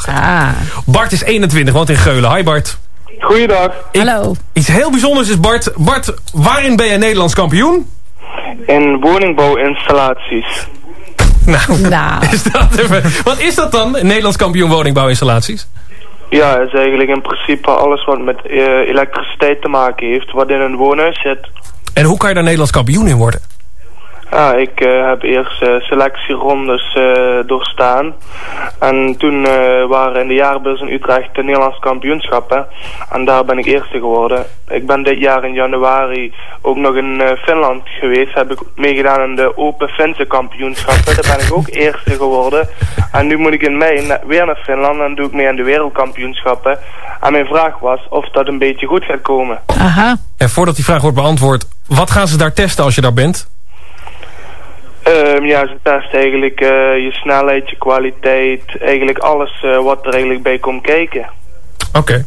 Bart is 21, woont in Geulen. Hi Bart. Goeiedag. Hallo. Iets heel bijzonders is Bart. Bart, waarin ben je Nederlands kampioen? In woningbouwinstallaties. Nou. Is dat even, wat is dat dan, Nederlands kampioen woningbouwinstallaties? Ja, het is eigenlijk in principe alles wat met elektriciteit te maken heeft, wat in een woonhuis zit. En hoe kan je daar Nederlands kampioen in worden? Ja, ik heb eerst selectierondes doorstaan. En toen waren in de jaarbeurs in Utrecht de Nederlandse kampioenschappen. En daar ben ik eerste geworden. Ik ben dit jaar in januari ook nog in Finland geweest. Heb ik meegedaan aan de Open Finse kampioenschappen. Daar ben ik ook eerste geworden. En nu moet ik in mei weer naar Finland en doe ik mee aan de wereldkampioenschappen. En mijn vraag was of dat een beetje goed gaat komen. Aha. En voordat die vraag wordt beantwoord, wat gaan ze daar testen als je daar bent? Ja, ze testen eigenlijk je snelheid, je kwaliteit, eigenlijk alles wat er eigenlijk bij komt kijken. Oké.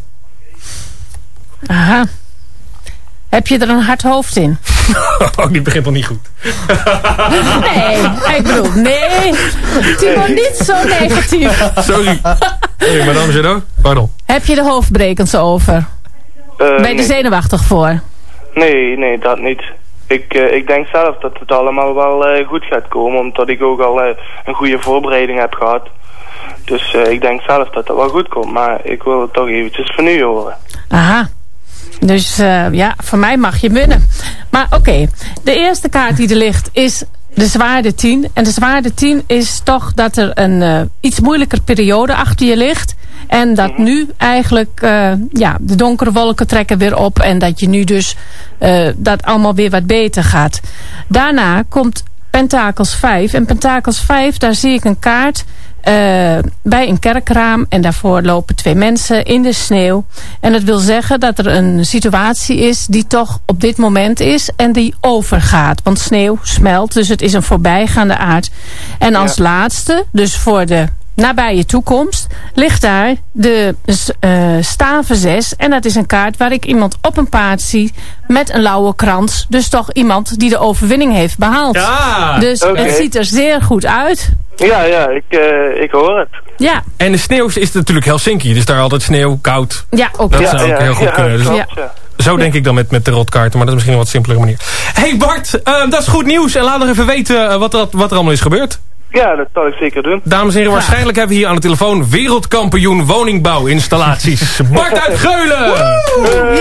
Aha. Heb je er een hard hoofd in? Oh, die begint al niet goed. Nee, ik bedoel, nee. Timo, niet zo negatief. Sorry. Hey, madame Jadot, pardon. Heb je de hoofdbrekens over? Ben je er zenuwachtig voor? Nee, dat niet. Ik denk zelf dat het allemaal wel goed gaat komen, omdat ik ook al een goede voorbereiding heb gehad. Dus ik denk zelf dat het wel goed komt, maar ik wil het toch eventjes van u horen. Aha. Dus ja, van mij mag je winnen. Maar oké, de eerste kaart die er ligt is de zwaarde 10. En de zwaarde 10 is toch dat er een iets moeilijker periode achter je ligt. En dat nu eigenlijk de donkere wolken trekken weer op. En dat je nu dus dat allemaal weer wat beter gaat. Daarna komt Pentakels 5. En Pentakels 5, daar zie ik een kaart bij een kerkraam. En daarvoor lopen 2 mensen in de sneeuw. En dat wil zeggen dat er een situatie is die toch op dit moment is. En die overgaat. Want sneeuw smelt, dus het is een voorbijgaande aard. En als laatste, dus voor de nabije toekomst, ligt daar de staven 6. En dat is een kaart waar ik iemand op een paard zie met een lauwe krans. Dus toch iemand die de overwinning heeft behaald. Ja, dus het ziet er zeer goed uit. Ja, ik hoor het. Ja. En de sneeuw is natuurlijk Helsinki, dus daar altijd sneeuw, koud. Ja, ook. Dat zou ook heel goed kunnen. Dus zo denk ik dan met de rotkaarten, maar dat is misschien een wat simpelere manier. Hey Bart, dat is goed nieuws. En laat nog even weten wat er allemaal is gebeurd. Ja, dat zal ik zeker doen. Dames en heren, waarschijnlijk hebben we hier aan de telefoon wereldkampioen woningbouwinstallaties. Bart uit Geulen!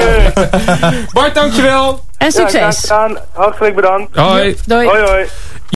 Bart, dankjewel. En succes. Ja, hartelijk bedankt. Hoi. Doei. Hoi.